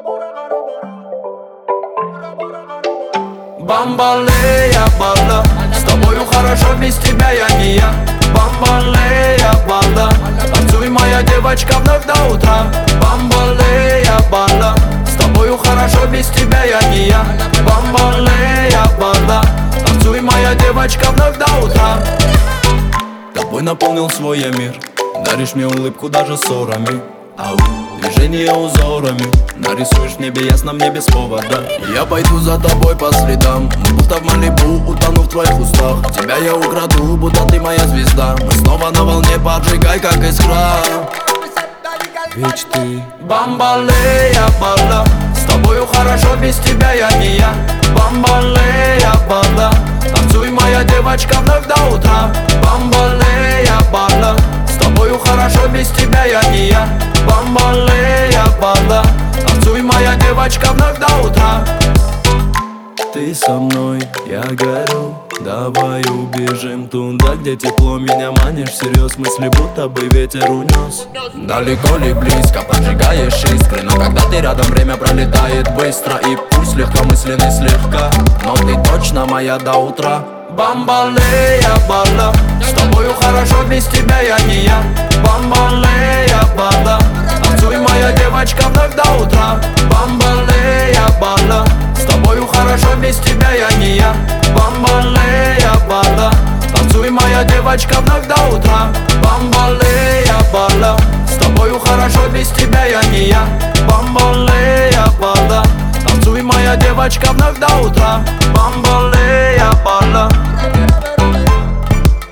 Бамбалея банда, с тобою хорошо, без тебя я не я. Бамбалея банда, танцуй, моя девочка, вновь до утра. Бамбалея банда, с тобою хорошо, без тебя я не я. Бамбалея банда, танцуй, моя девочка, вновь до утра. Тобой наполнил свой я мир, даришь мне улыбку даже ссорами. Ау, движение узорами, нарисуешь в небе ясном, не без повода. Я пойду за тобой по следам, мы будто в Малибу, утону в твоих устах. Тебя я украду, будто ты моя звезда. Мы снова на волне, поджигай, как искра. Ведь ты Бамбалея банда, с тобою хорошо, без тебя я не я. Бамбалея банда, танцуй, моя девочка, вновь до утра. Бамбалея банда, с тобою хорошо, без тебя я не я. Бамбалея банда, танцуй, моя девочка, вновь до утра. Ты со мной, я горю, давай убежим туда, где тепло, меня манишь всерьез. Мысли будто бы ветер унес. Далеко ли близко, поджигаешь искры, но когда ты рядом, время пролетает быстро. И пульс легкомысленный слегка, но ты точно моя до утра. Бамбалея банда, с тобою хорошо, без тебя я не я. Бамбалея банда, танцуй, моя девочка, вновь до утра. Бамбалея банда, с тобою хорошо, без тебя я не я. Бамбалея банда, танцуй, моя девочка, вновь до утра. Бамбалея банда, с тобою хорошо, без тебя я не я. Бамбалея банда, танцуй, моя девочка, вновь до утра. Бамбалея банда,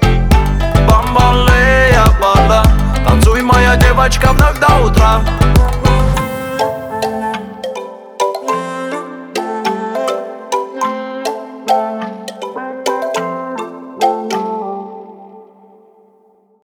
бамбалея банда, танцуй, моя девочка, вновь до утра.